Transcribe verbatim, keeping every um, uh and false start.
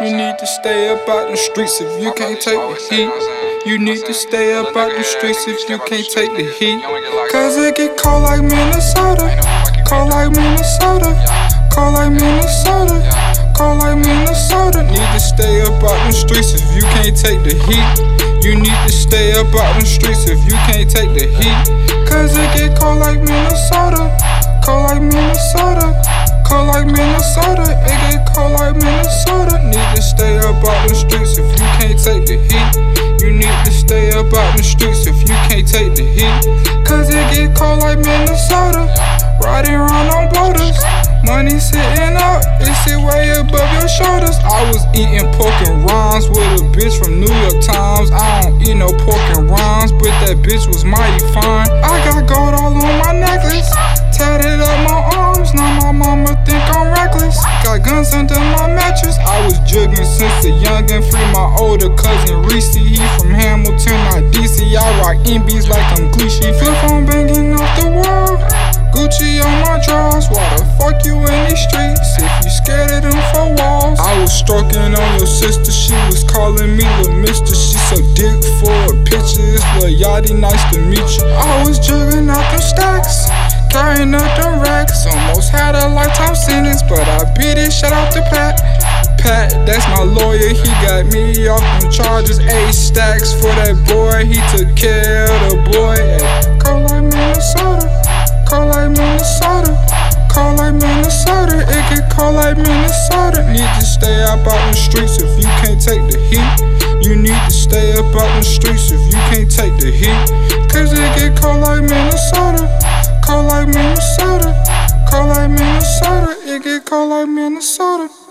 You need to stay up out the streets if you can't take the heat. You need to stay up out the streets if you can't take the heat. Cause it get cold like Minnesota, cold like Minnesota, cold like Minnesota, cold like Minnesota. Need to stay up out the streets if you can't take the heat. You need to stay up out the streets if you can't take the heat. Cause it get cold like Minnesota, cold like Minnesota, cold like Minnesota. It get cold like Minnesota. Need to stay up out the streets if you can't take the heat. You need to stay up out the streets if you can't take the heat. Cause it get cold like Minnesota. Riding around on boulders, money sitting out, it sit way above your shoulders. I was eating pork and rinds with a bitch from New York Times. I don't eat no pork and rinds, but that bitch was mighty fine. I got gold all on my necklace, tatted up my arms, now my mama think I'm reckless. Got guns under my mattress, I was jugging since a youngin'. Free my older cousin Reese, he from Hamilton, not D C. I rock N Bs like I'm Gleeshy. Flip on banging off the wall, Gucci on my drawers. Why the fuck you in these streets if you scared of them four walls? I was stroking on your sister, she was calling me Lil' Mister. She sucked dick for a picture, it's Lil' Yachty, nice to meet you. I was jugging out them stacks, carrying up them racks. Almost had a lifetime sentence, but I beat it, shout out to Pat. Pat, that's my lawyer, he got me off them charges. Eight stacks for that boy, he took care of the boy. Ay, cold like Minnesota, cold like Minnesota, cold like Minnesota. It get cold like Minnesota. Need to stay up out the streets if you can't take the heat. You need to stay up out the streets if you can't take the heat. Cause it get cold like Minnesota, cold like Minnesota, cold like Minnesota. It get cold like Minnesota.